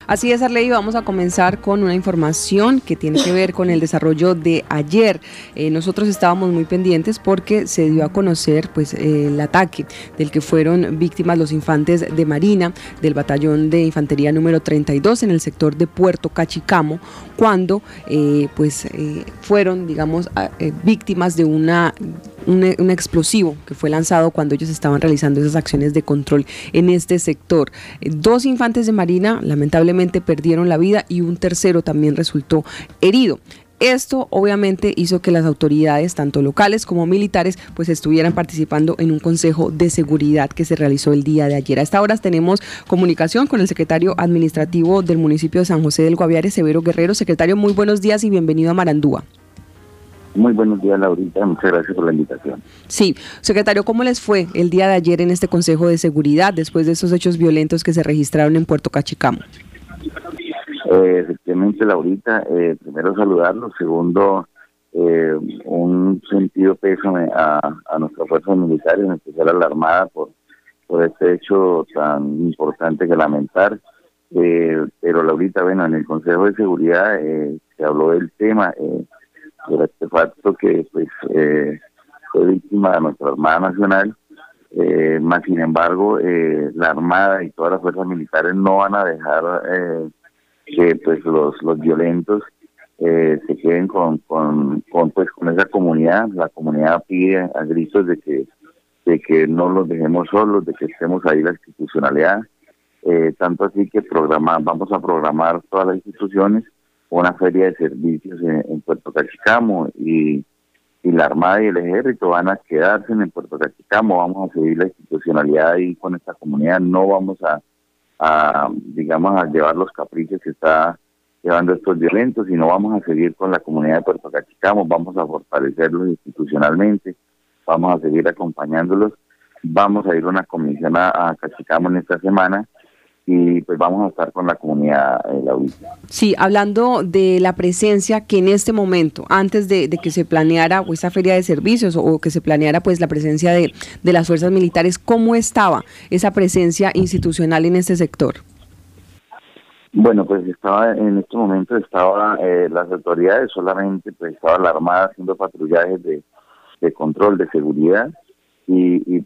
Así es, Arley, vamos a comenzar con una información que tiene que ver con el desarrollo de ayer. Nosotros estábamos muy pendientes porque se dio a conocer el ataque del que fueron víctimas los infantes de Marina del batallón de infantería número 32 en el sector de Puerto Cachicamo, cuando fueron, víctimas de un explosivo que fue lanzado cuando ellos estaban realizando esas acciones de control en este sector. Dos infantes de Marina lamentablemente perdieron la vida y un tercero también resultó herido. Esto obviamente hizo que las autoridades, tanto locales como militares, estuvieran participando en un consejo de seguridad que se realizó el día de ayer. A esta hora tenemos comunicación con el secretario administrativo del municipio de San José del Guaviare, Severo Guerrero. Secretario, muy buenos días y bienvenido a Marandúa. Muy buenos días, Laurita. Muchas gracias por la invitación. Sí, secretario, ¿cómo les fue el día de ayer en este Consejo de Seguridad después de esos hechos violentos que se registraron en Puerto Cachicamo? Efectivamente, Laurita, primero saludarlos. Segundo, un sentido pésame a nuestras fuerzas militares, en especial a la Armada, por este hecho tan importante que lamentar. Pero, Laurita, bueno, en el Consejo de Seguridad se habló del tema, del artefacto que fue víctima de nuestra Armada Nacional, más sin embargo la Armada y todas las fuerzas militares no van a dejar que los violentos se queden con esa comunidad. La comunidad pide a gritos de que no los dejemos solos, de que estemos ahí la institucionalidad, tanto así que vamos a programar todas las instituciones una feria de servicios en Puerto Cachicamo y la Armada y el Ejército van a quedarse en Puerto Cachicamo. Vamos a seguir la institucionalidad ahí con esta comunidad, no vamos a llevar los caprichos que está llevando estos violentos, sino vamos a seguir con la comunidad de Puerto Cachicamo, vamos a fortalecerlos institucionalmente, vamos a seguir acompañándolos, vamos a ir a una comisión a Cachicamo en esta semana, y pues vamos a estar con la comunidad, Laurita. Sí, hablando de la presencia que en este momento, antes de que se planeara esta feria de servicios o que se planeara la presencia de las fuerzas militares, ¿cómo estaba esa presencia institucional en este sector? Bueno, pues en este momento las autoridades, solamente estaba la Armada haciendo patrullajes de control, de seguridad, y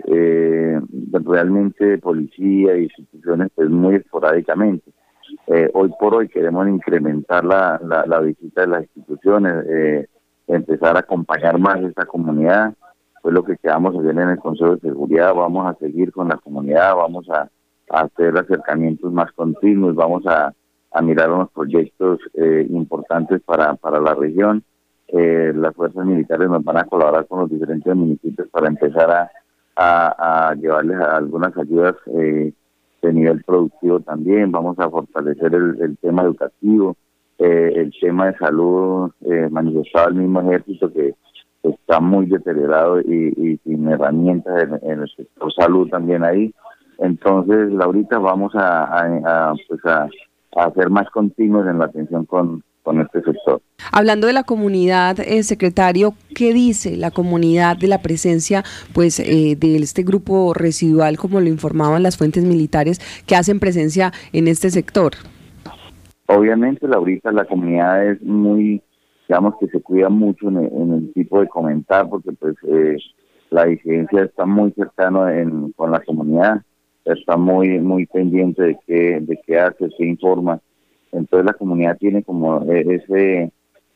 realmente policía y instituciones muy esporádicamente. Hoy por hoy queremos incrementar la visita de las instituciones, empezar a acompañar más a esta comunidad. Fue lo que quedamos ayer en el Consejo de Seguridad. Vamos a seguir con la comunidad, vamos a hacer acercamientos más continuos, vamos a mirar unos proyectos importantes para la región. Las fuerzas militares nos van a colaborar con los diferentes municipios para empezar a llevarles algunas ayudas de nivel productivo también. Vamos a fortalecer el tema educativo, el tema de salud, manifestado el mismo ejército que está muy deteriorado y sin herramientas en el sector salud también ahí. Entonces, Laurita, vamos a ser más continuos en la atención con este sector. Hablando de la comunidad, secretario, ¿qué dice la comunidad de la presencia de este grupo residual, como lo informaban las fuentes militares, que hacen presencia en este sector? Obviamente, Laurita, la comunidad es muy, que se cuida mucho en el tipo de comentar, porque la disidencia está muy cercano con la comunidad, está muy pendiente de qué hace, qué informa. Entonces la comunidad tiene como ese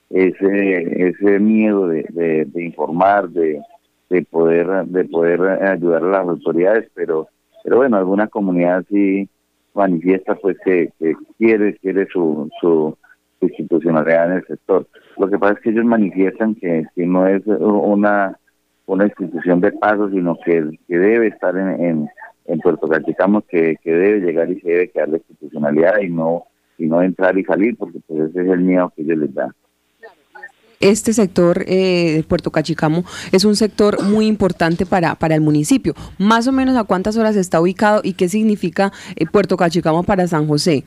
miedo de informar, de poder ayudar a las autoridades, pero bueno, alguna comunidad sí manifiesta que quiere su institucionalidad en el sector. Lo que pasa es que ellos manifiestan que no es una institución de paso, sino que debe estar en Puerto Cachicamo, que debe llegar y se debe quedar la institucionalidad y no entrar y salir, porque ese es el miedo que ellos les dan. Este sector de Puerto Cachicamo es un sector muy importante para el municipio. Más o menos, ¿a cuántas horas está ubicado y qué significa Puerto Cachicamo para San José?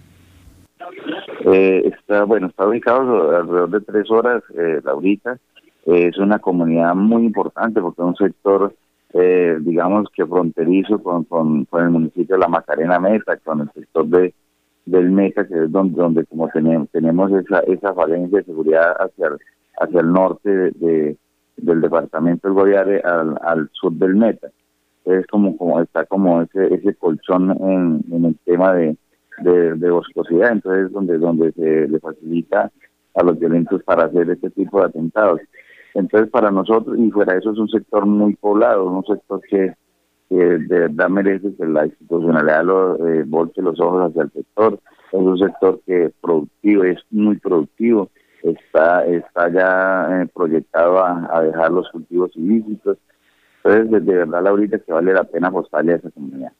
Está ubicado alrededor de 3 horas, Laurita. Es una comunidad muy importante porque es un sector, que fronterizo con el municipio de La Macarena Meta, con el sector de del Meta, que es donde como tenemos esa falencia de seguridad hacia el norte del departamento del Guaviare al sur del Meta. Es como está como ese colchón en el tema de boscosidad, entonces donde se le facilita a los violentos para hacer este tipo de atentados. Entonces para nosotros, y fuera de eso, es un sector muy poblado, un sector que de verdad merece que la institucionalidad volque los ojos hacia el sector. Es un sector que es productivo, es muy productivo, está ya proyectado a dejar los cultivos ilícitos. Entonces, de verdad, Laurita, que vale la pena apostarle a esa comunidad.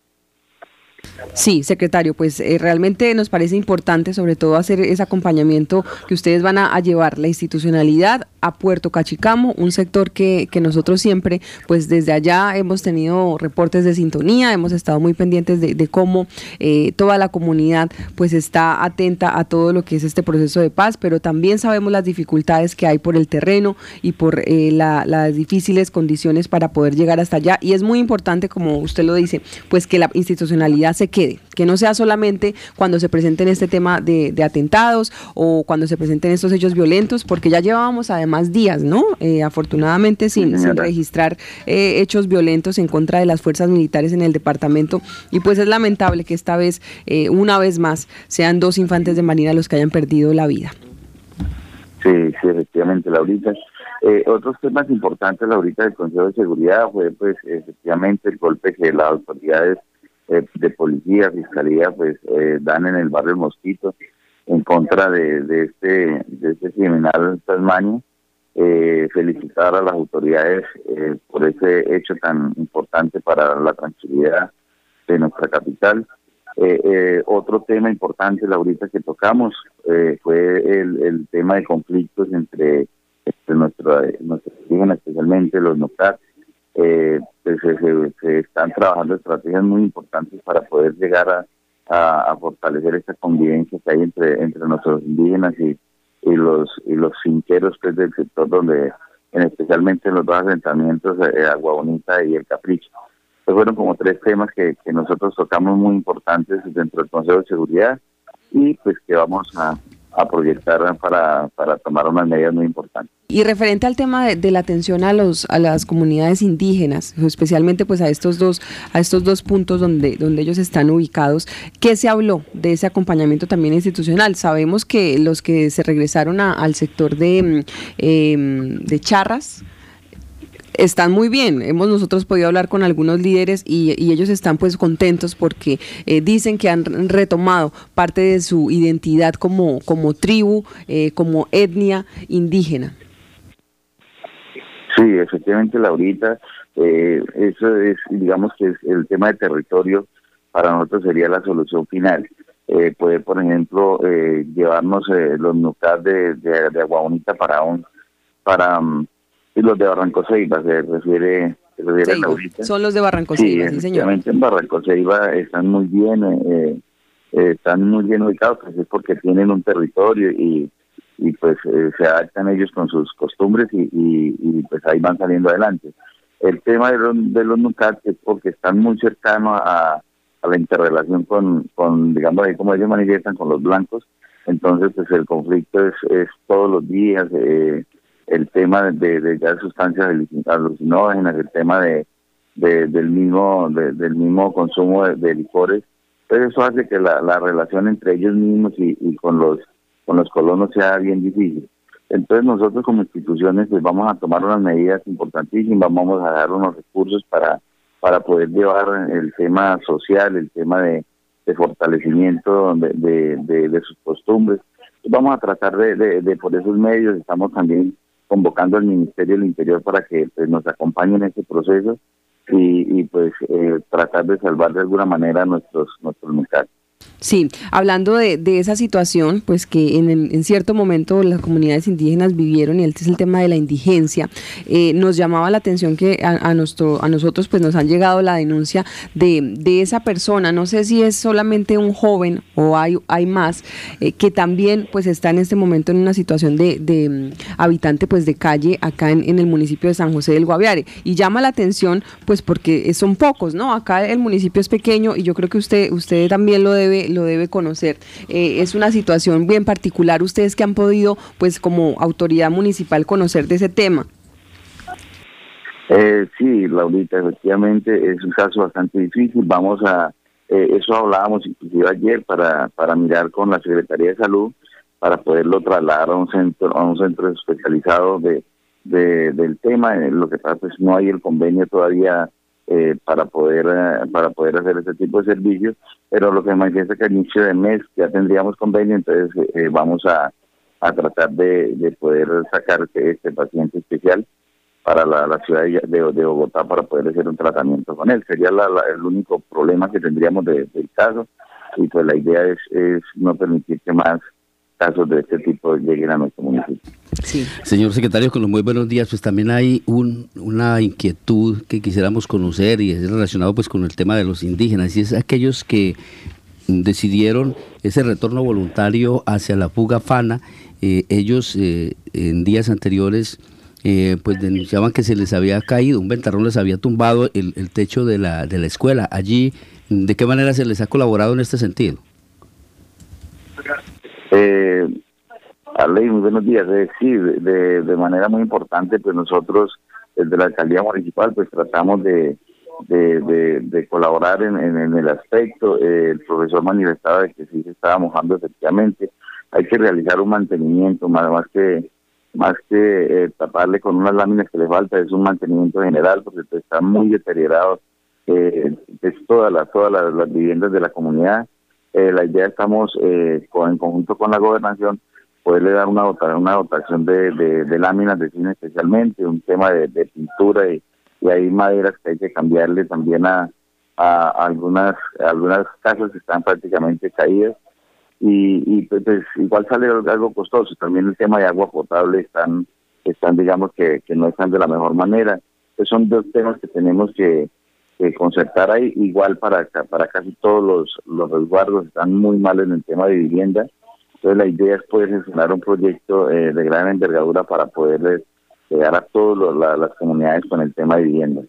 Sí, secretario, pues realmente nos parece importante sobre todo hacer ese acompañamiento que ustedes van a llevar la institucionalidad a Puerto Cachicamo, un sector que nosotros siempre, pues desde allá hemos tenido reportes de sintonía, hemos estado muy pendientes de cómo toda la comunidad pues está atenta a todo lo que es este proceso de paz, pero también sabemos las dificultades que hay por el terreno y por las difíciles condiciones para poder llegar hasta allá, y es muy importante, como usted lo dice, pues que la institucionalidad se quede, que no sea solamente cuando se presenten este tema de atentados o cuando se presenten estos hechos violentos, porque ya llevábamos además días, ¿no? Afortunadamente sin registrar hechos violentos en contra de las fuerzas militares en el departamento, y pues es lamentable que esta vez, una vez más, sean 2 infantes de marina los que hayan perdido la vida. Sí, efectivamente, Laurita. Otros temas importantes, Laurita, del Consejo de Seguridad fue, pues, efectivamente, el golpe que las autoridades de policía, fiscalía, pues dan en el barrio El Mosquito en contra de este criminal Tasmania. Felicitar a las autoridades por ese hecho tan importante para la tranquilidad de nuestra capital. Otro tema importante, Laurita, que tocamos fue el tema de conflictos entre nuestros indígenas, especialmente los NUCAT. Pues se están trabajando estrategias muy importantes para poder llegar a fortalecer esta convivencia que hay entre nuestros indígenas y los finqueros, pues, del sector, donde especialmente en los 2 asentamientos, Agua Bonita y El Capricho. Estos fueron como 3 temas que nosotros tocamos muy importantes dentro del Consejo de Seguridad, y pues que vamos a proyectar para tomar unas medidas muy importantes. Y referente al tema de la atención a las comunidades indígenas, especialmente pues a estos dos puntos donde ellos están ubicados, ¿qué se habló de ese acompañamiento también institucional? Sabemos que los que se regresaron al sector de Charras están muy bien. Hemos nosotros podido hablar con algunos líderes y ellos están pues contentos porque dicen que han retomado parte de su identidad como tribu, como etnia indígena. Sí, efectivamente, Laurita, eso es, digamos que es el tema de territorio, para nosotros sería la solución final. Poder, por ejemplo, llevarnos los NUCAD de Agua Bonita y los de Barranco Ceiba, se refiere a Laurita. Son los de Barranco Ceiba, sí, señor. En Barranco Ceiba están muy bien ubicados, pues es porque tienen un territorio y pues se adaptan ellos con sus costumbres y pues ahí van saliendo adelante. El tema de los NUCAT es porque están muy cercanos a la interrelación con digamos, ahí como ellos manifiestan, con los blancos. Entonces pues el conflicto es todos los días, el tema de ya sustancias alucinógenas, el tema del mismo consumo de licores. Entonces eso hace que la relación entre ellos mismos y con los colonos sea bien difícil. Entonces nosotros como instituciones pues vamos a tomar unas medidas importantísimas, vamos a dar unos recursos para poder llevar el tema social, el tema de fortalecimiento de sus costumbres. Vamos a tratar de por esos medios, estamos también convocando al Ministerio del Interior para que pues, nos acompañe en este proceso y pues tratar de salvar de alguna manera nuestros mercados. Sí, hablando de esa situación, pues que en cierto momento las comunidades indígenas vivieron, y este es el tema de la indigencia, nos llamaba la atención que a nosotros pues nos han llegado la denuncia de esa persona, no sé si es solamente un joven o hay más, que también pues está en este momento en una situación de habitante pues de calle acá en el municipio de San José del Guaviare, y llama la atención pues porque son pocos, ¿no? Acá el municipio es pequeño y yo creo que usted también lo debe lo debe conocer. Es una situación bien particular. Ustedes que han podido, pues como autoridad municipal, conocer de ese tema. Sí, Laurita, efectivamente es un caso bastante difícil. Vamos a, eso hablábamos inclusive ayer para mirar con la Secretaría de Salud para poderlo trasladar a un centro especializado del tema. Lo que pasa es que no hay el convenio todavía para poder hacer este tipo de servicios, pero lo que manifiesta es que al inicio de mes ya tendríamos convenio, entonces vamos a tratar de poder sacar este paciente especial para la ciudad de Bogotá para poder hacer un tratamiento con él. Sería el único problema que tendríamos del caso, y pues la idea es no permitir que más casos de este tipo lleguen a nuestro municipio. Sí. Señor secretario, con los muy buenos días. Pues también hay una inquietud que quisiéramos conocer, y es relacionado pues con el tema de los indígenas, y es aquellos que decidieron ese retorno voluntario hacia la fuga Fana. Ellos en días anteriores pues denunciaban que se les había caído, un ventarrón les había tumbado el techo de la escuela. Allí, ¿de qué manera se les ha colaborado en este sentido? Arley, muy buenos días. Sí, de manera muy importante, pues nosotros desde la alcaldía municipal pues tratamos de colaborar en el aspecto. El profesor manifestaba de que sí se estaba mojando efectivamente. Hay que realizar un mantenimiento, más que taparle con unas láminas que le falta, es un mantenimiento general porque pues, están muy deteriorados todas las viviendas de la comunidad. La idea estamos en conjunto con la gobernación poderle dar una dotación de láminas de cine, especialmente un tema de pintura, y hay maderas que hay que cambiarle también a algunas casas que están prácticamente caídas, y pues igual sale algo costoso. También el tema de agua potable están digamos que no están de la mejor manera. Pues son dos temas que tenemos que concertar ahí. Igual para casi todos los resguardos están muy mal en el tema de vivienda. Entonces la idea es poder gestionar un proyecto de gran envergadura para poder llegar a todas las comunidades con el tema de vivienda.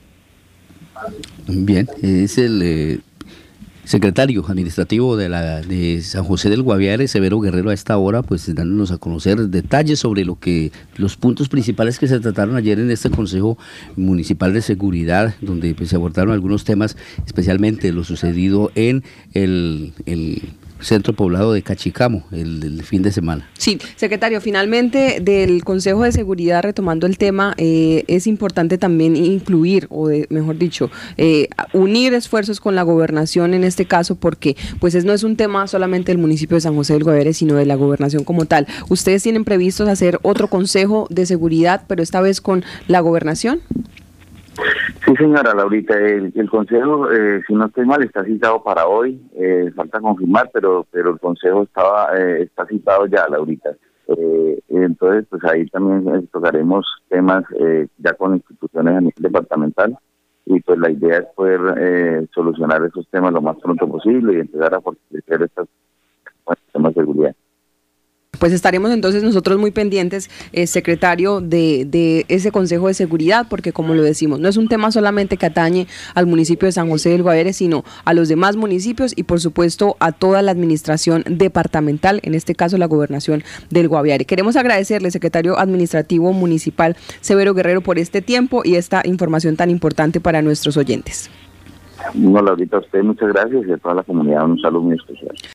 Bien, es el secretario administrativo de San José del Guaviare, Severo Guerrero, a esta hora, pues dándonos a conocer detalles sobre los puntos principales que se trataron ayer en este Consejo Municipal de Seguridad, donde pues, se abordaron algunos temas, especialmente lo sucedido en el centro poblado de Cachicamo el fin de semana. Sí, secretario, finalmente del Consejo de Seguridad, retomando el tema, es importante también incluir, mejor dicho, unir esfuerzos con la gobernación en este caso, porque pues no es un tema solamente del municipio de San José del Guaviare, sino de la gobernación como tal. ¿Ustedes tienen previstos hacer otro Consejo de Seguridad, pero esta vez con la gobernación? Sí, señora Laurita, el consejo, si no estoy mal, está citado para hoy. Falta confirmar, pero el consejo está citado ya, Laurita. Entonces, pues ahí también tocaremos temas ya con instituciones a nivel departamental, y pues la idea es poder solucionar esos temas lo más pronto posible y empezar a fortalecer estos temas de seguridad. Pues estaremos entonces nosotros muy pendientes, secretario, de ese Consejo de Seguridad, porque como lo decimos, no es un tema solamente que atañe al municipio de San José del Guaviare, sino a los demás municipios y por supuesto a toda la administración departamental, en este caso la gobernación del Guaviare. Queremos agradecerle, secretario administrativo municipal Severo Guerrero, por este tiempo y esta información tan importante para nuestros oyentes. No, Laurita, a usted muchas gracias, y a toda la comunidad un saludo muy especial.